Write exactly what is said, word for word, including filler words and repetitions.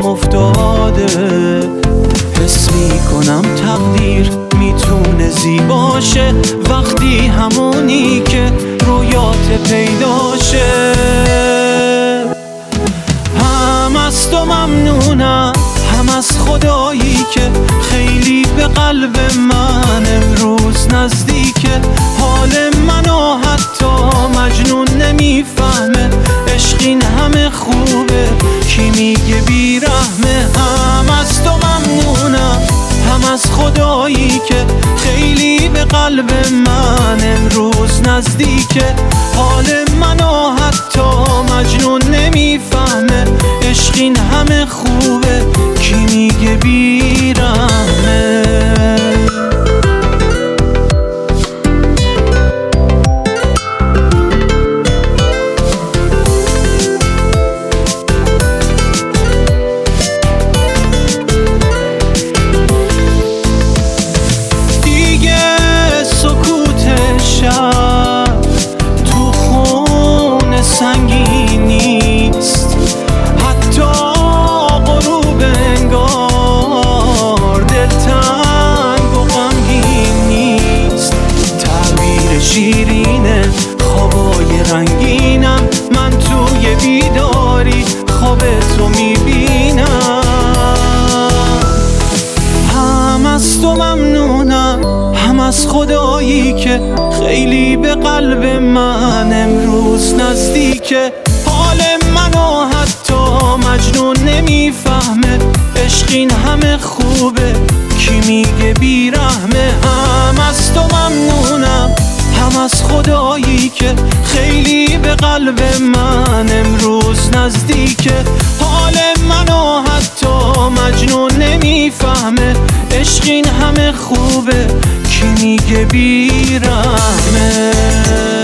افتاده. حس میکنم تقدیر میتونه زیباشه وقتی همونی که رویات پیداشه. هم از تو ممنونم، هم از خدایی که خیلی به قلب من امروز نزدیکه. حال منو حتی مجنون نمیفهمه، عشق این همه خوبه کی میگه بیرحمه. هم از تو ممنونم، هم از خدایی که خیلی به قلب من امروز نزدیکه. حال منو حتی مجنون نمیفهمه، عشق این همه خوبه کی میگه بیرحمه. تو خون سنگین نیست، حتی غروب انگار دلتنگ و غمگین نیست. تعبیر شیرینه خوابای رنگینم، من توی بیداری خواب تو میبینم. هم از تو ممنونم، هم از خدایی که خیلی به قلب من امروز نزدیکه. حال منو حتی مجنون نمیفهمه، عشق این همه خوبه کی میگه بیرحمه. هم از تو ممنونم، هم از خدایی که خیلی به قلب من امروز نزدیکه. حال منو حتی مجنون نمیفهمه، عشق این همه خوبه کی میگه بیرحمه.